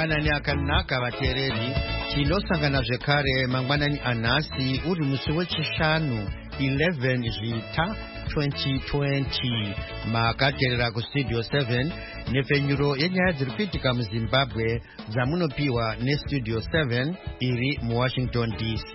mangwanani akanaka vateereri, tinosangana zvekare mangwanani anhasi uri musi wechishanu 11 Zvita 2020. Makateerera kustudio 7 nepfenyuro yenyaya dziri kuitika muZimbabwe dzamunopiwa nestudio 7 iri muWashington DC.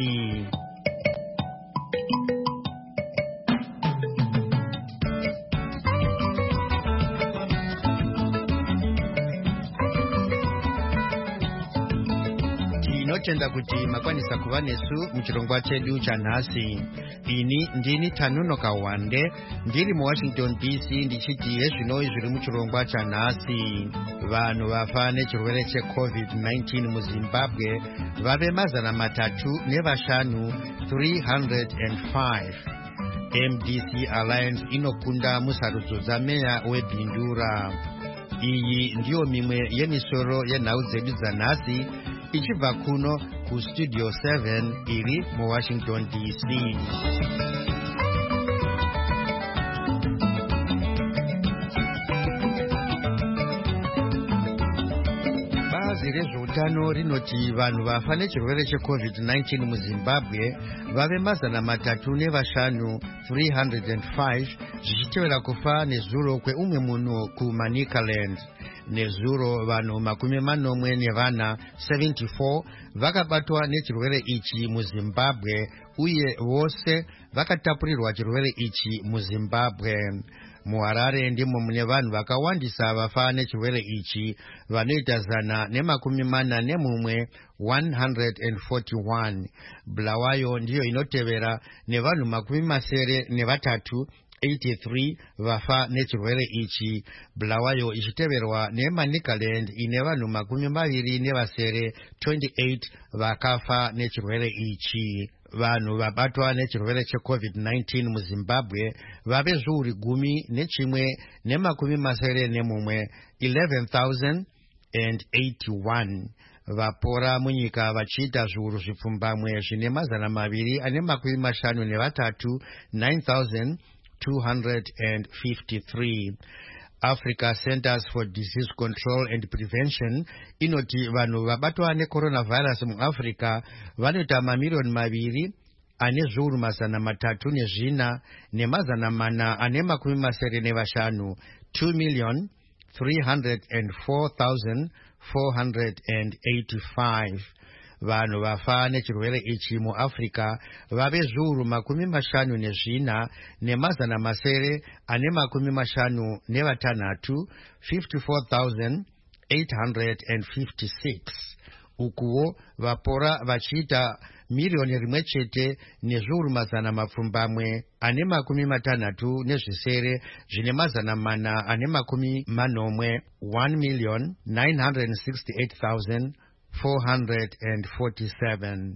Tinotenda kuti makwanisa kuva nesu muchirongwa chedu chanhasi. Ini ndini Tanuno Kawande ndiri muWashington DC ndichiti hezvinoi zviri muchirongwa chanhasi. Vanhu vafa nechirwere cheCovid-19 muZimbabwe vave 305 305. MDC Alliance inokunda musarudzo dzameya weBindura. Iyi ndiyo mimwe yemisoro yenhau dzedu dzanhasi ichibva kuno kustudio 7 iri muWashington DC. Bazi rezveutano rinoti vanhu vafa nechirwere cheCovid-19 muZimbabwe vave 305 305, zvichitevera kufa nezuro kweumwe munhu kuManicaland. Nezuro vanhu 44 vakabatwa nechirwere ichi muZimbabwe, uye vose vakatapurirwa chirwere ichi muZimbabwe. MuHarare ndimo mune vanhu vakawandisa vafa nechirwere ichi, vanoita 141. Bulawayo ndiyo inotevera nevanhu 83 vafa nechirwere ichi, Bulawayo ichiteverwa neManicaland ine vanhu 28 vakafa nechirwere ichi. Vanhu vabatwa nechirwere cheCovid-19 muZimbabwe vave zviuru 11,091, 11,081. Vapora munyika vachiita zviuru zvipfumbamwe zvine 253, 9,253. Africa Centers for Disease Control and Prevention inoti vanhu vabatwa necoronavirus muAfrica vanoita 2,304,400 2,304,485. Vanhu vafa nechirwere ichi muAfrica vave zviuru 54,956, 54,856. Ukuwo vapora vachiita 1,000,000 nezviuru 600 zvine 480, 1,968,447.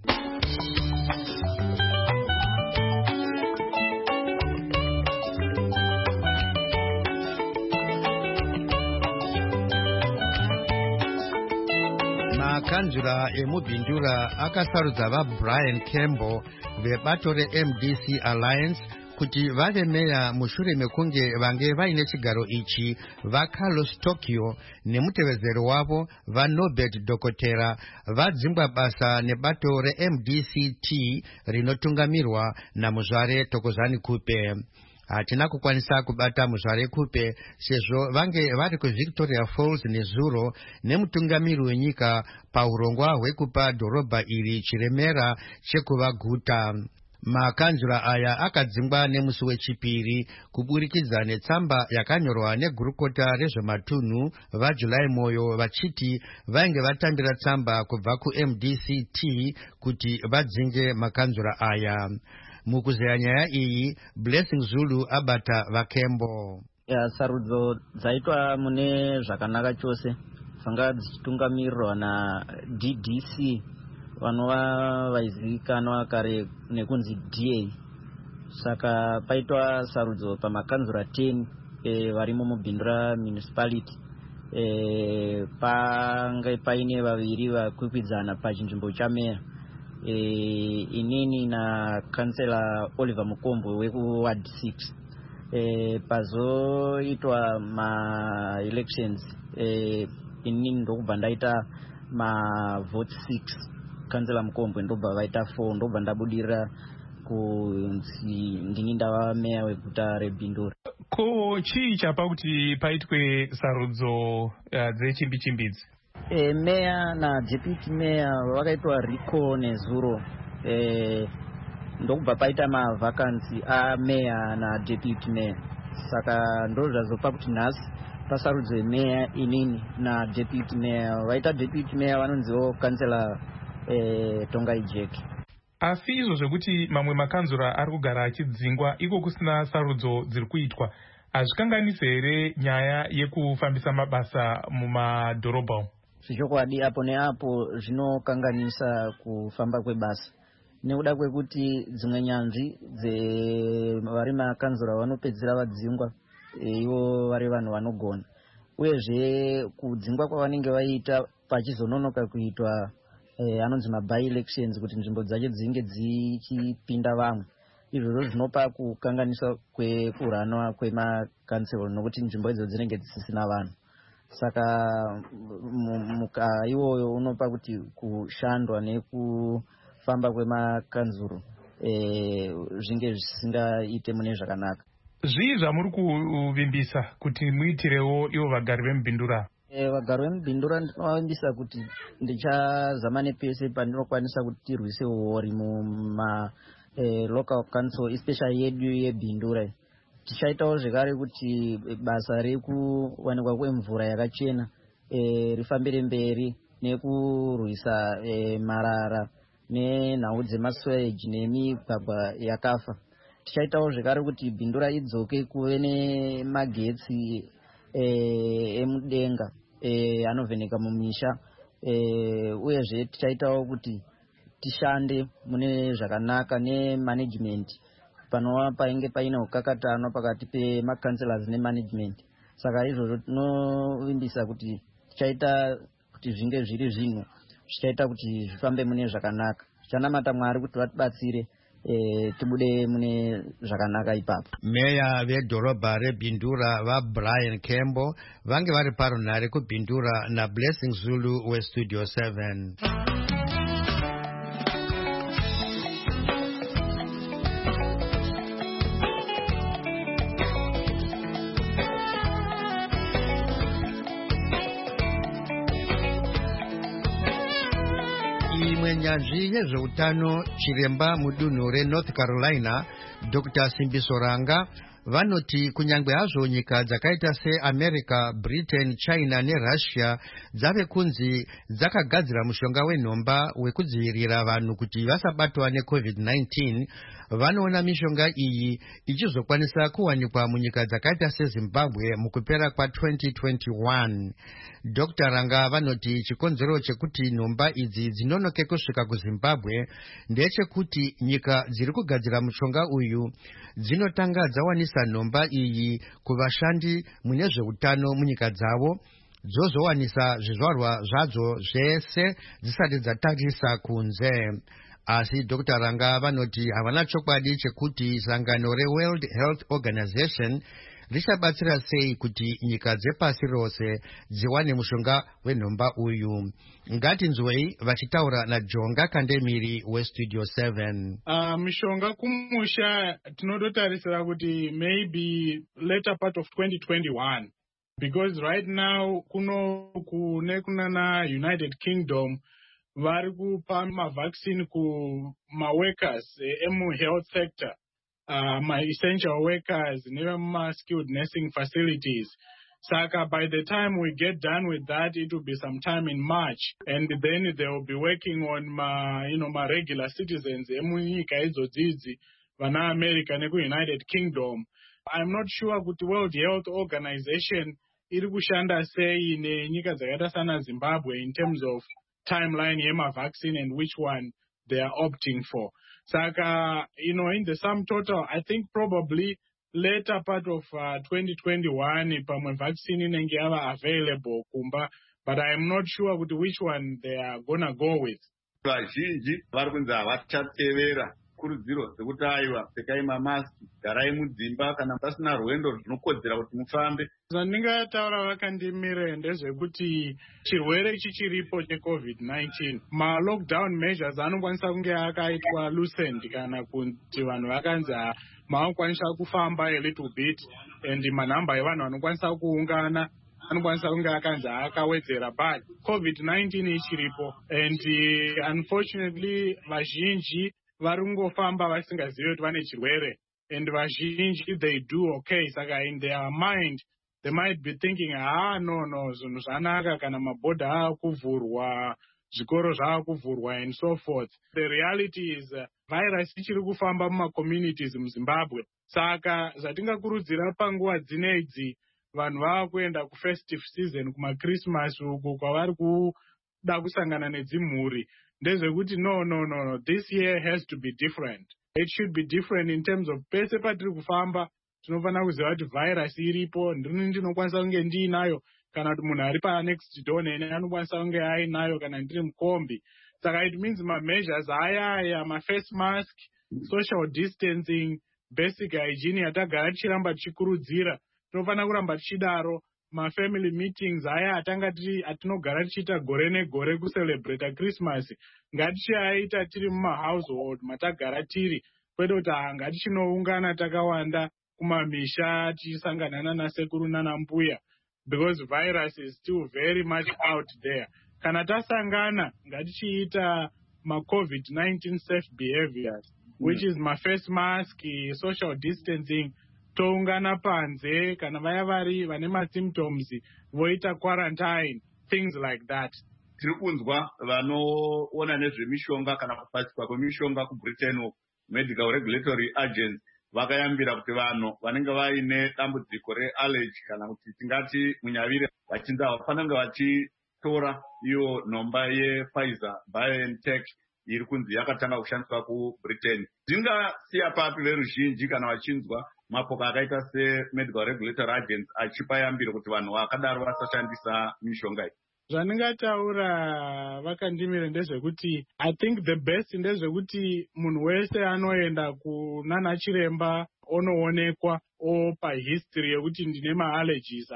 Makanzura emuBindura akasarudza vaBrian Campbell vebato reMDC Alliance kuti vave meya mushure mekunge vange vaine chigaro ichi vaCarlos Tokyo nemutevezeri wavo vaNorbert Dokotera vadzingwa basa nebato reMDCT rinotungamirwa namuzvare Thokozani Kupe. Hatina kukwanisa kubata muzvare Kupe sezvo vange vari kuVictoria Falls nezuro nemutungamiri wenyika paurongwa hwekupa dhorobha iri chiremera chekuva guta. Makanzura aya akadzingwa nemusi wechipiri kuburikidza netsamba yakanyorwa negurukota rezvematunhu vaJulai Moyo vachiti vainge vatambira tsamba kubva kuMDCT kuti vadzinge makanzura aya. Mukuzeya nyaya iyi, Blessing Zulu abata vaKembo. Sarudzo dzaitwa mune zvakanaka chose, dzanga dzichitungamirirwa naDDC vanova vaizivikanwa kare nekunzi DA. Saka paitwa sarudzo pamakanzura 10 varimo muBindura municipality. Pange paine vaviri vakwikwidzana pachinzvimbo chameya. Inini na kansela Oliver Mukombo wekuward 6. Pazoitwa ma elections inini ndokubva ndaita mavote 6 kansela Mukombwe ndobva vaita 4 ndobva ndabudirira kunzi ndini ndava meya weguta reBhindura. Ko chii chapa kuti paitwe sarudzo dzechimbichimbidzi? Meya na deputy meya vakaitwa Riko nezuro. Ndokubva paita mavakansi ameya na deputy meya. Saka ndo zvazopa kuti nhasi pasarudzo yemeya inini na deputy meya. Vaita deputy meya vanonziwo kansela Tongai Jack. Asi izvo zvekuti mamwe makanzura ari kugara achidzingwa iko kusina sarudzo dziri kuitwa, hazvikanganisi here nyaya yekufambisa mabasa mumadhorobha umu? Zvichokwadi apo neapo zvinokanganisa kufamba kwebasa nekuda kwekuti dzimwe nyanzvi dzevari makanzura vanopedzera vadzingwa ivo vari vanhu vanogona, uyezve kudzingwa kwavanenge vaita pachizononoka kuitwa anonzi by elections kuti nzvimbo dzacho dzinge dzichipinda vamwe. Izvozvo zvinopa kukanganisa kwekuranwa kwemakanselo nokuti nzvimbo idzo dzinenge dzisisina vanhu. Saka muka iwoyo unopa kuti kushandwa nekufamba kwemakanzuro zvinge zvisingaite mune zvakanaka. Zvii zvamuri kuvimbisa kuti muitirewo ivo vagari vemuBhindura? Vagari vemuBhindura ndinovavimbisa kuti ndichazama nepese pandinokwanisa kuti tirwise uori muma local council especially yedu yeBhindura. Tichaitawo zvekare kuti basa rekuwanikwa kwemvura yakachena rifambire mberi nekurwisa marara nenhau dzemasewage nemigwagwa yakafa. Tichaitawo zvekare kuti Bhindura idzoke kuve nemagetsi emudenga anovheneka mumisha, uyezve tichaitawo kuti tishande mune zvakanaka nemanagement panova painge paina kukakatana pakati pemakanselas nemanagement. Saka izvozvo tinovimbisa kuti tichaita kuti zvinge zviri zvinhu zvichaita kuti zvifambe mune zvakanaka. Tichanamata Mwari kuti vatibatsire tibude mune zvakanaka ipapo. Meya vedhorobha reBhindura vaBrian Kembo vange vari parunhare kuBhindura naBlessing Zulu weStudio 7. Nyanzvi yezveutano chiremba mudunhu reNorth Carolina Dr. Simbiso Ranga vanoti kunyangwe hazvo nyika dzakaita seAmerica, Britain, China neRussia dzave kunzi dzakagadzira mushonga wenhomba wekudzivirira vanhu kuti vasabatwa neCovid-19, vanoona mishonga iyi ichizokwanisa kuwanikwa munyika dzakaita seZimbabwe mukupera kwa2021. Dr. Ranga vanoti chikonzero chekuti nhomba idzi dzinonoke kusvika kuZimbabwe ndechekuti nyika dziri kugadzira mushonga uyu dzinotanga dzawanisa nhomba iyi kuvashandi mune zveutano munyika dzavo, dzozowanisa zvizvarwa zvadzo zvese dzisati dzatarisa kunze. Asi Dr. Ranga vanoti havana chokwadi chekuti sangano reWorld Health Organization richabatsira sei kuti nyika dzepasi rose dziwane mushonga wenhomba uyu. Ngatinzwei vachitaura naJonga Kandemiri weStudio 7. Mishonga kumusha tinodotarisira kuti maybe later part of 2021, because right now kunana United Kingdom vari kupa mavaccine kuma-workers emu-health sector, ma-essential workers nevema-skilled nursing facilities. Saka by the time we get done with that, it will be sometime in March, and then they will be working on ma-regular citizens emunyika idzodzidzi vana America neku-United Kingdom. I'm not sure kuti World Health Organization iri kushanda sei nenyika dzakaita sana Zimbabwe in terms of timeline yema-vaccine and which one they are opting for. Saka, in the sum total, I think probably later part of 2021, pamwe vaccine inenge yava available kumba, but I am not sure which one they are gonna go with. Vazhinji vari kunzi havachatevera kurudziro dzekuti aiwa pfekai mamasiki, garai mudzimba, kana pasina rwendo zvinokodzera kuti mufambe. Zvandingataura vakandimire ndezvekuti chirwere chichiripo cheCovid-19, ma-lockdown measures anokwanisa kunge akaitwa loosened kana kuti vanhu vakanzi maakwanisa kufamba a little bit, and manhamba evanhu vanokwanisa kuungana anokwanisa kunge akanzi akawedzera, but COVID-19 ichiripo, and unfortunately vazhinji vari kungofamba vasingazivi kuti vane chirwere, and vazhinji they do okay, saka in their mind they might be thinking no zvinhu zvanaka kana mabhodha akuvhurwa, zvikoro zvakuvhurwa and so forth. The reality is virus ichiri kufamba mumacommunities muZimbabwe, saka zvatingakurudzira panguva dzinedzi vanhu vava kuenda kufestive season, kumaChristmas uko kwavari kuda kusangana nedzimhuri, ndezvekuti no, this year has to be different. It should be different in terms of pese patiri kufamba tinofanira kuziva kuti virus iripo, ndini ndinokwanisa kunge ndiinayo, kana kuti munhu ari panext door nene anokwanisa kunge ainayo kana ndiri mukombi. Saka it means ma-measures aya ma-face mask, social distancing, basic hygiene yatagara tichiramba tichikurudzira, tinofanira kuramba tichidaro. Ma-family meetings aya atinogara tichiita gore negore kucelebrata Christmas, ngatichiaita tiri mumahousehold matagara tiri, kwete kuti ngatichinoungana takawanda kumamisha tichisangana nanasekuru nanambuya, because virus is still very much out there. Kana tasangana ngatichiita ma-COVID-19 safe behaviors, which is ma-face mask, social distancing, toungana panze, kana vaya vari vane ma-symptoms voita quarantine, things like that. Tiri kunzwa vanoona nezvemishonga kana kupasikwa kwemishonga kuBritain, Medical Regulatory Agency, vakayambira kuti vanhu vanenge vaine dambudziko reallergy kana kuti tingati munyavire vachinzi havafanira vachitora iyo nhomba yePfizer BioNTech iri kunzi yakatanga kushandiswa kuBritain. Zvingasiya papi veruzhinji kana vachinzwa mapoka akaita seMedical Regulatory Agency achipa yambiro kuti vanhu vakadaro vasashandisa mishonga iyi? Zvandingataura vakandimire ndezvekuti I think the best ndezvekuti munhu wese anoenda kunana chiremba onoonekwa opa history yekuti ndine ma-allergies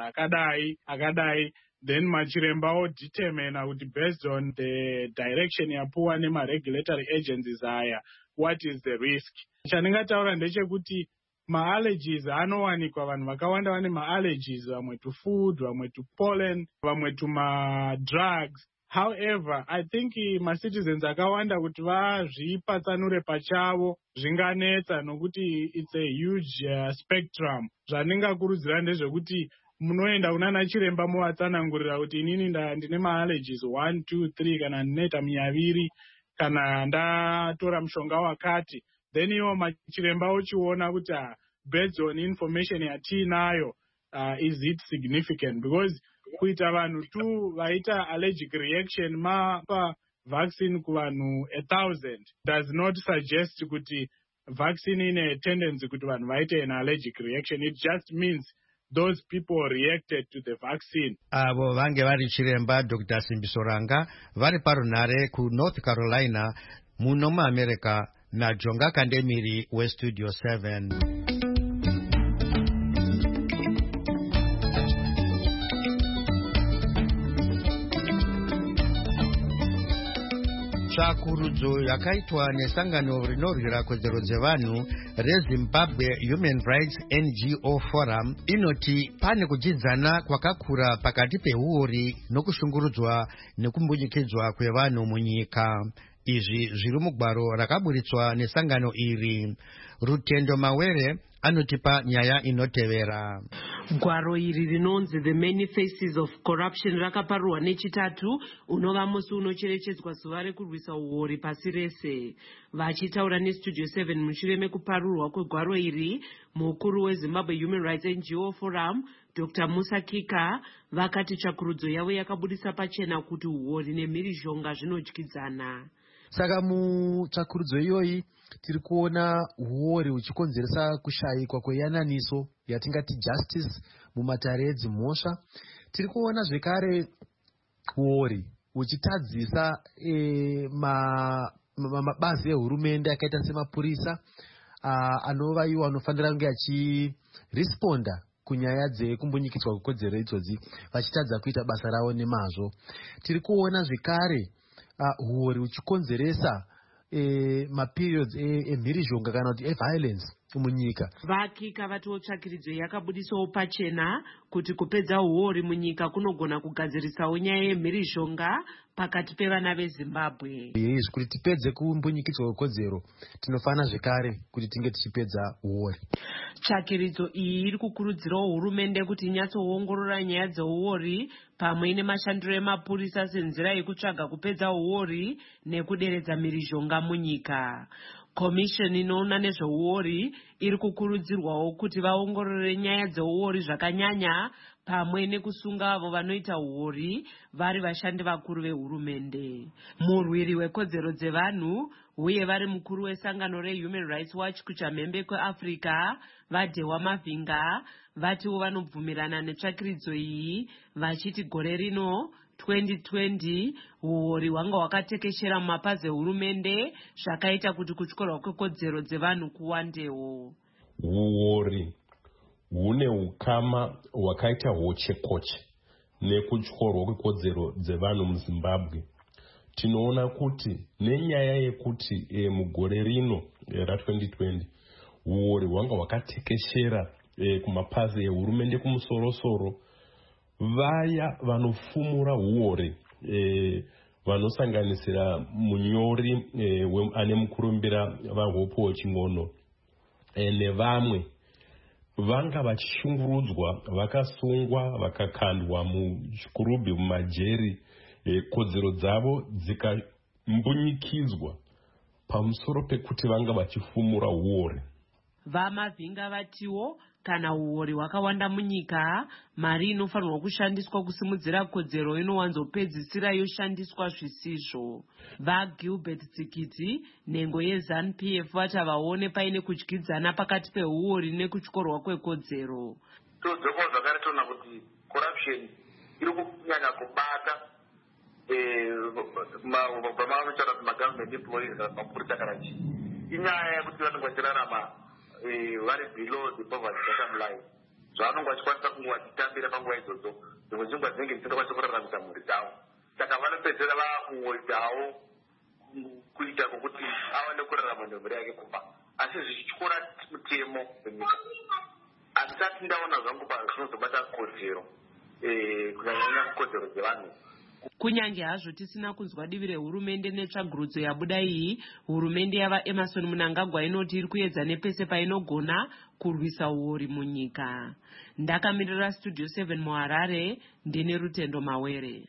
akadai, then machiremba odetermina kuti based on the direction yapuwa nema-regulatory agencies aya what is the risk. Chandingataura ndechekuti ma-allergies anowanikwa, vanhu vakawanda vane ma-allergies, vamwe to food, vamwe to pollen, vamwe to ma-drugs. However, I think ma-citizens akawanda kuti vazvipatsanure pachavo zvinganetsa, nokuti it's a huge spectrum. Zvandingakurudzira ndezvekuti munoenda kunana chiremba movatsanangurira kuti inini ndine ma-allergies 1, 2, 3, kana ndinoita munyaviri, kana ndatora mushonga wakati. Then iwo machiremba ochiona kuti based on information yatiinayo is it significant, because kuita vanhu tu vaita allergic reaction mapa vaccine kuvanhu 1,000 does not suggest kuti vaccine ine tendency kuti vanhu vaite an allergic reaction. It just means those people reacted to the vaccine. Avo vange vari chiremba Dr. Simbisoranga vari parunhare kuNorth Carolina muno muAmerica naJonga Kandemiri weStudio 7. Tsvakurudzo yakaitwa nesangano rinorwira kodzero dzevanhu reZimbabwe Human Rights NGO Forum inoti pane kudzidzana kwakakura pakati pehuori nokushungurudzwa nekumbunyikidzwa kwevanhu munyika. Izvi zviri mugwaro rakaburitswa nesangano iri. Rutendo Mawere anotipa nyaya inotevera. Gwaro iri rinonzi The Many Faces of Corruption rakaparurwa nechitatu unova musi unocherechedzwa zuva rekurwisa uori pasi rese. Vachitaura neStudio 7 mushure mekuparurwa kwegwaro iri, mukuru weZimbabwe Human Rights NGO Forum Dr. Musa Kika vakati tsvakurudzo yavo yakabudisa pachena kuti uori nemhirizhonga zvinodyidzana. Saka mutsvakurudzo iyoyi tiri kuona uori huchikonzeresa kushayikwa kweyananiso yatingati justice mumatare edzimhosva. Tiri kuona zvekare uori huchitadzisa mabazi ehurumende akaita semapurisa anova iwo anofanira kunge achiresponda kunyaya dzekumbunyikidzwa kwekodzero idzodzi vachitadza kuita basa ravo nemazvo. Tiri kuona zvekare huori huchikonzeresa maperiods emhirizhonga kana kuti eviolence munyika. Vakika vatiwo tsvakiridzo yakabudisawo pachena kuti kupedza huori munyika kunogona kugadzirisawo nyaya yemhirizhonga pakati pevana veZimbabwe. Yes, kuti tipedze kumbunyikidzwa kwekodzero tinofanira zvekare kuti tinge tichipedza huori. Tsvakiridzo iyi iri kukurudzirawo hurumende kuti inyatsoongorora nyaya dzehuori pamwe nemashandiro emapurisa senzira yekutsvaga kupedza huori nekuderedza mhirizhonga munyika. Komishoni inoona nezvehuori iri kukurudzirwawo kuti vaongorore nyaya dzehuori zvakanyanya pamwe nekusunga avo vanoita huori vari vashandi vakuru vehurumende. Murwiri wekodzero dzevanhu uye vari mukuru wesangano reHuman Rights Watch kuchamhembe kweAfrica vaDhewa Mavhinga vatiwo vanobvumirana netsvakiridzo iyi vachiti gore rino 2020 huori hwanga hwakatekeshera mumapazi ehurumende zvakaita kuti kutyorwa kwekodzero dzevanhu kuwandewo. Huori hune ukama hwakaita hochekoche nekutyorwa kwekodzero dzevanhu muZimbabwe. Tinoona kuti nenyaya yekuti mugore rino ra2020 huori hwanga hwakatekeshera kumapazi ehurumende kumusoro-soro, vaya vanofumura huori vanosanganisira munyori ane mukurumbira vaHope Weching'ono nevamwe vanga vachishungurudzwa, vakasungwa, vakakandwa muchikurubhi mumajeri, kodzero dzavo dzikambunyikidzwa pamusoro pekuti vanga vachifumura huori. VaMavhinga vatiwo kana huori hwakawanda munyika, mari inofanirwa kushandiswa kusimudzira kodzero inowanzopedzisira yoshandiswa zvisizvo. VaGilbert Tsikiti nhengo yeZANU-PF vati havaone paine kudyidzana pakati pehuori nekutyorwa kwekodzero. Todzoko zvakare toona kuti corruption iri kunyanya kubata pamavanotaura kuti magovernment employees kana mapurisa kana chii. Inyaya yekuti vanenge vachirarama vari below the poverty bottom line. Zvavanenge vachikwanisa kunge vachitambira panguva idzodzo, dzimwe dzenguva dzinenge dzisingakwanisi kuraramisa mhuri dzavo. Saka vanopedzera vakuoitawo kuita kwokuti awane kurarama nemhuri yake kumba, asi zvichityora mutemo wenyika. Handisati ndaona zvangu zvinozobata kodzero kunyanyanya kodzero dzevanhu. Kunyange hazvo tisina kunzwa divi rehurumende netsvagurudzo yabuda iyi, hurumende yavaEmerson Mnangagwa inoti iri kuedza nepese painogona kurwisa huori munyika. Ndakamirira Studio 7 muHarare, ndine Rutendo Mawere.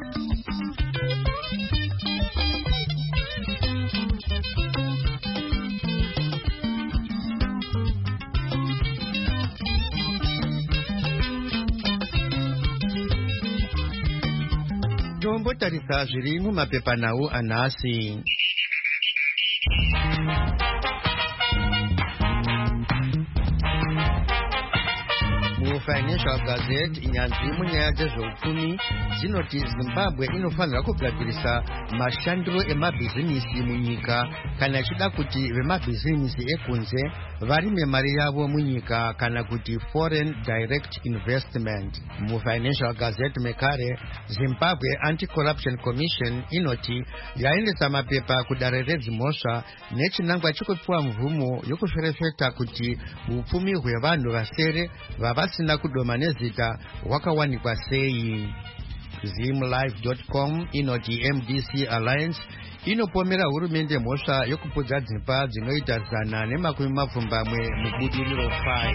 Tombotarisa zviri mumapepanhau anhasi. Financial Gazette inyanzvi munyaya dzezveupfumi dzinoti Zimbabwe inofanira kugadzirisa mashandiro emabhizinisi munyika kana ichida kuti vemabhizinisi ekunze varime mari yavo munyika kana kuti foreign direct investment. MuFinancial Gazette mekare, Zimbabwe Anti-Corruption Commission inoti yaendesa mapepa kudare redzimhosva nechinangwa chikupiwa mvumo yokuferefeta kuti upfumi hwevanhu vasere vavasina kudoma nezita hwakawanikwa sei. Zimlive.com inoti MDC Alliance inopomera hurumende mhosva yokupudza dzimba dzinoita 120 mubudiriro 5.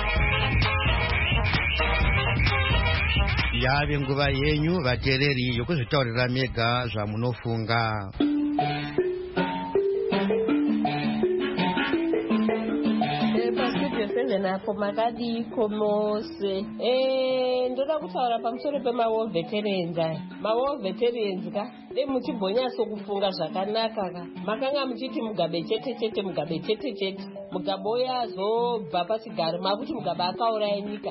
Yave nguva yenyu vateereri yokuzvitaurira mega zvamunofunga. Napo makadiko mose ndoda kutaura pamusoro pemawo veterans aya. Mawo veterans ka muchibhonyaso kufunga zvakanaka ka makanga muchiti Mugabe chete Mugabe chete Mugabe uyazobva pasigaro makuti Mugabe akauraya nyika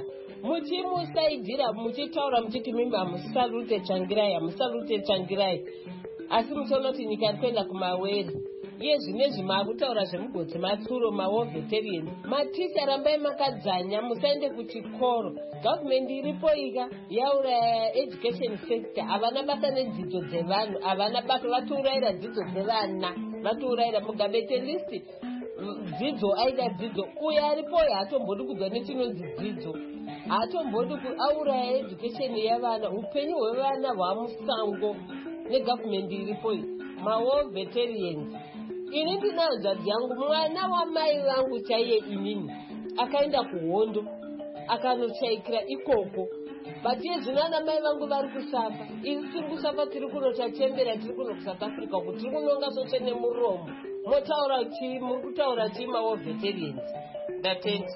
muchimusaidhira muchitaura muchiti mimi hamusalute Tsvangirai asi muchiona kuti nyika iri kuenda kumawere. Iye zvinezvi maakutaura zvemugodzi matsuro mawo veterans. Maticha rambai makadzanya musaende kuchikoro. Gavhumendi iripo ika yauraya education sector. Havana basa nedzidzo dzevanhu, havana basa, vatiurayira dzidzo dzevana, vatiurayira Mugabe listi. Dzidzo aida dzidzo, uyo aripoyo haatombodi kudzwa nechinonzi dzidzo, haatombodi auraya education yavana, upenyu hwevana hwamusango negavhumendi iripoyo. Mawo veterans. Ini ndinayo dzadzi yangu, mwana wamai vangu chaiye inini akaenda kuhondo akanochaikira ikoko, but yezvino ana mai vangu vari kusafa. Isi tiri kusafa, tiri kunotachembera, tiri kuno kuSouth Africa uku, tiri kunonga sose nemuromo. Motaura chii? Muri kutaura chii mawo veterans? Ndatenda.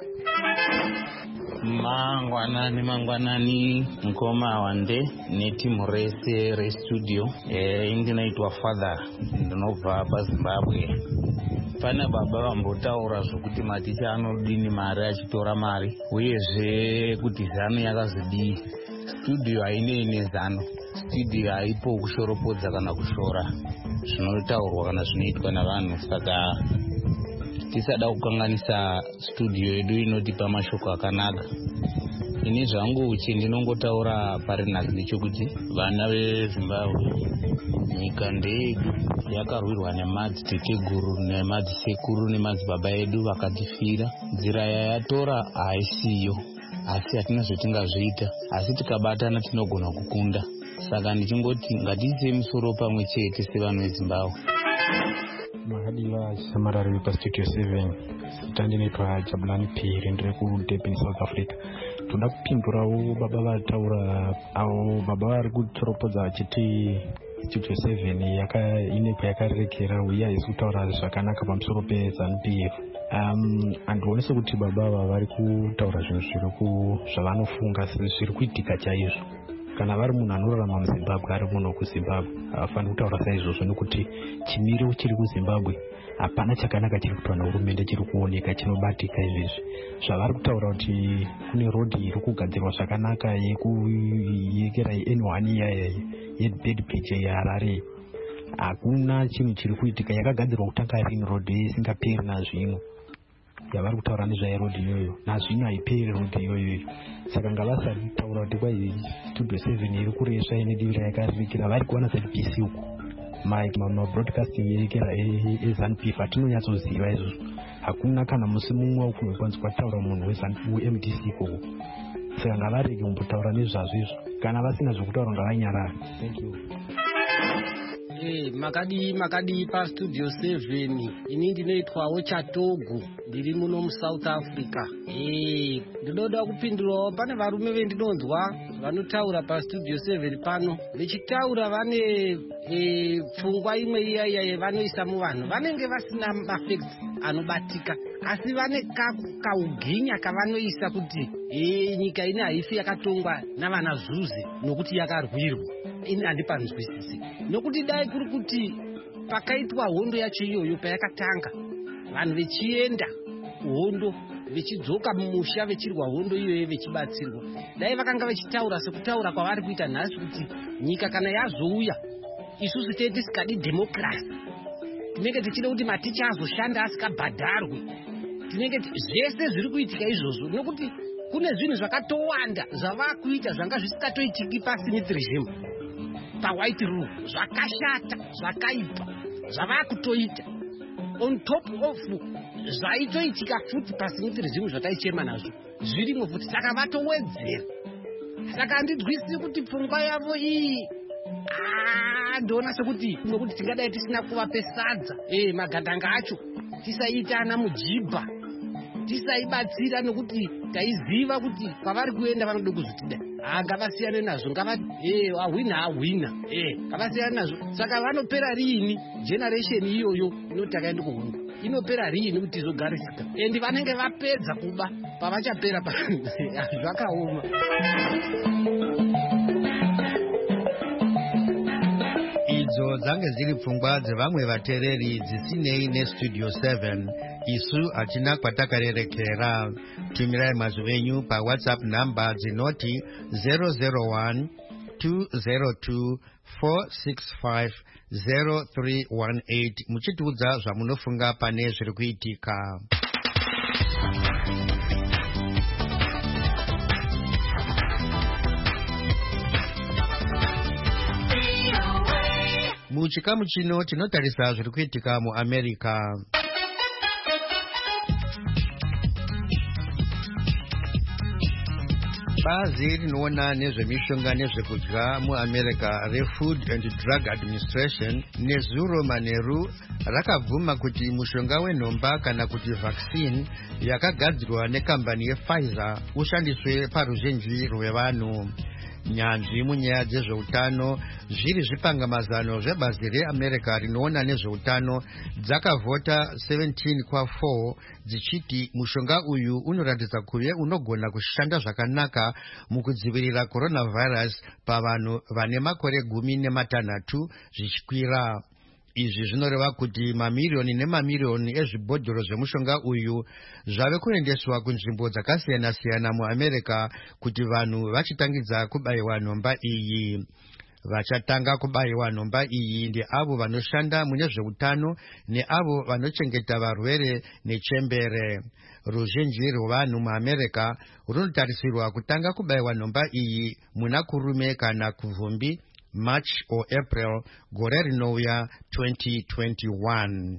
Mangwanani Mkoma Wande netimu rese restudio. Ndinaitwa Father, ndinobva paZimbabwe. Pane baba vambotaura zvokuti maticha anodini mari achitora mari, uyezve kuti zano yakazodii. Studio hainei zano, studio haipo kushoropodza kana kushora zvinotaurwa kana zvinoitwa navanhu. Saka tisada kukanganisa studio yedu inotipa mashoko akanaka. Ini zvangu chendinongotaura parinaki ndechekuti vana veZimbabwe, nyika ndeyedu, yakarwirwa nemadziteteguru nemadsekuru nemadzibaba edu vakatifira. Nzira yayatora haisiyo, asi hatina zvatingazviita, asi tikabatana tinogona kukunda. Saka ndichingoti ngatiise musoro pamwe chete sevanhu veZimbabwe. Mahadiva Samarari paStudio 7. Tandinoitwa Jabulani Phiri, ndiri kuDurban, South Africa. Toda kupindurawo baba vataura avo baba vari kutsoropodza vachiti Studio 7 ine payakarerekera uye haisi kutaura zvakanaka pamusoro peZANU-PF. Handionese sekuti baba ava vari kutaura zvinhu zvavanofunga zviri kuitika chaizvo. Kana vari munhu anorarama muZimbabwe, ari munhu kuZimbabwe, hafaniri kutaura saizvozvo, nekuti chimiro chiri kuZimbabwe hapana chakanaka chiri kuitwa nehurumende chiri kuoneka chinobatika. Izvezvi zvavari kutaura kuti kune rodhi iri kugadzirwa zvakanaka yekera N1 yebed pitch yeHarare, hakuna chinhu chiri kuitika. Yakagadzirwa kutanga rini rodhi isingaperi nazvino. Yavari kutaura nezvayo rodhi iyoyo, nazvino haiperi rodhi iyoyo. Saka ngavasati taura kuti kwai Studio 7 iri kuresva ine divi rayakaririkira, vari kuwana ZBC uku mabroadcasting yerekera eZANU-PF hatinonyatsoziva izvozvo. Hakuna kana musi mumwe ukumwe kwanzi kwataura munhu weMDC ikoko. Saka ngavarege kumbotaura nezvazvo izvo, kana vasina zvokutaura ngavanyarara. Thank you. Makadi paStudio 7. Ini ndinoitwawo Chatogu, ndiri muno muSouth Africa. Ndinoda kupindurawo, pane varume vendinonzwa vanotaura paStudio 7 pano, vechitaura vane pfungwa imwe iya yavanoisa muvanhu. Vanenge vasina mafacts anobatika, asi vane kauginya kavanoisa kuti nyika ine haifi yakatongwa navana Zuzi nokuti yakarwirwa. Ini handipanzwisisi, nokuti dai kuri kuti pakaitwa hondo yacho iyoyo payakatanga, vanhu vechienda hondo, vechidzoka mumusha vechirwa hondo iyoyo vechibatsirwa, dai vakanga vechitaura sekutaura kwavari kuita nhasi kuti nyika kana yazouya isusu tee tisikadi dhemokrasi, tinenge tichida kuti maticha azoshanda asikabhadharwe, tinenge zvese zviri kuitika izvozvo, nokuti kune zvinhu zvakatowanda zvavakuita zvanga zvisikatoitiki paSmith regime, paWhite Rule, zvakashata, zvakaipa, zvavakutoita on top of zvaitoitika futi paSmith regime zvataichema nazvo zvirimo futi. Saka vatowedzera. Saka handinzwisisi kuti pfungwa yavo iyi ndoona sekuti nokuti tingadai tisina kuvape sadza magandanga acho, tisaita ana mujibha, tisaibatsira nokuti taiziva kuti kwavari kuenda vanoda kuzotida. Ngavasiyane nazvo, ahwina, ngavasiyane nazvo. Saka vanopera riini generation iyoyo inoti takaenda kuhondo? Inopera riini kuti izogarisika? Endi vanenge vapedza kuba, pavachapera zvakaoma. Idzo dzange dziri pfungwa dzevamwe vatereri dzisinei neStudio 7. Isu hatina kwatakarerekera. Tumirai mazwi enyu paWhatsApp namba dzinoti 001 0204650318 muchitiudza zvamunofunga pane zviri kuitika. Muchikamu chino tinotarisa zviri kuitika muAmerica. Bazi rinoona nezvemishonga nezvekudya muAmerica reFood and Drug Administration nezuro manheru rakabvuma kuti mushonga wenhomba kana kuti vaccine yakagadzirwa nekambani yePfizer ushandiswe paruzhinji rwevanhu. Nyanzvi munyaya dzezveutano zviri zvipangamazano zvebazi reAmerica rinoona nezveutano dzakavhota 17-4 dzichiti mushonga uyu unoratidza kuve unogona kushanda zvakanaka mukudzivirira coronavirus pavanhu vane makore 16 zvichikwira. Izvi zvinoreva kuti mamiriyoni nemamiliyoni ezvibhodhoro zvemushonga uyu zvave kuendeswa kunzvimbo dzakasiyana-siyana muAmerica kuti vanhu vachitangidza kubayiwa nhomba iyi. Vachatanga kubayiwa nhomba iyi ndeavo vanoshanda mune zveutano neavo vanochengeta varwere nechembere. Ruzhinji rwevanhu muAmerica runotarisirwa kutanga kubayiwa nhomba iyi muna kurume kana kuvhumbi, March or April gore rinouya 2021.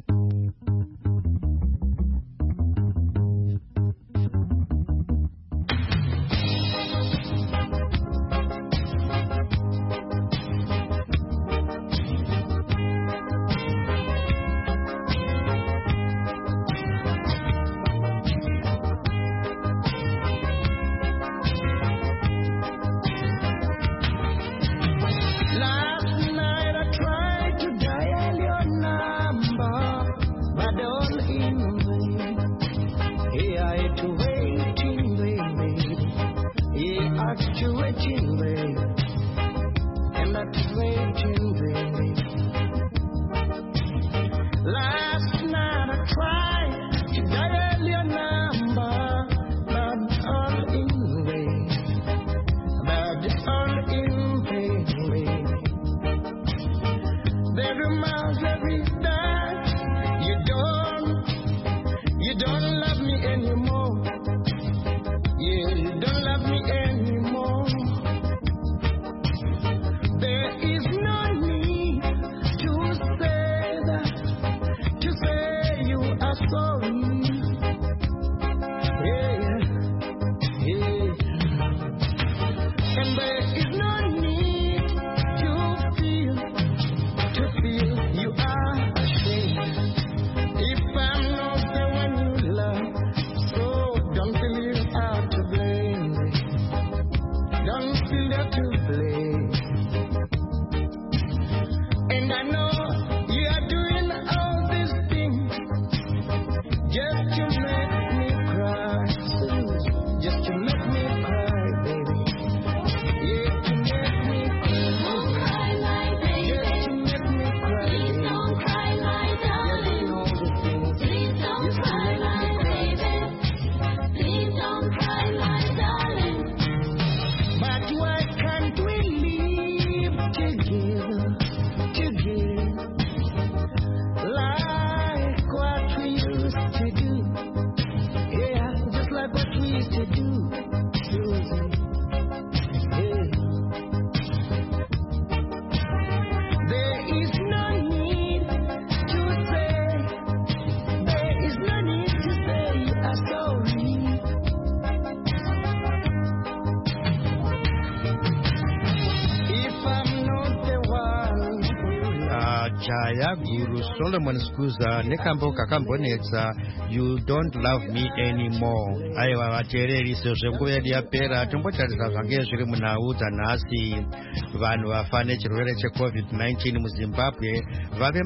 Jaya Guru Solomon Skuza nekambo kakambonetsa You Don't Love Me Anymore. Aiwa vateereri sezvo nguva yedu yapera tombotarisa zvange zviri munhau dzanhasi. Vanhu vafa nechirwere cheCovid-19 muZimbabwe vave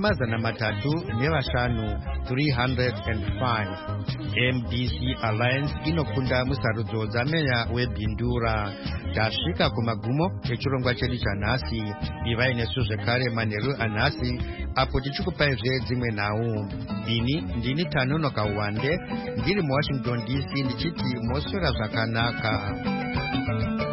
305 MDC Alliance inokunda musarudzo dzameya weBindura. Tasvika kumagumo echirongwa chedu chanhasi. Ivai nesu zvekare manheru anhasi apo tichikupaizve dzimwe nhau. Ini ndini Tanonoka Wande ndiri muWashington DC ndichiti moswera zvakanaka.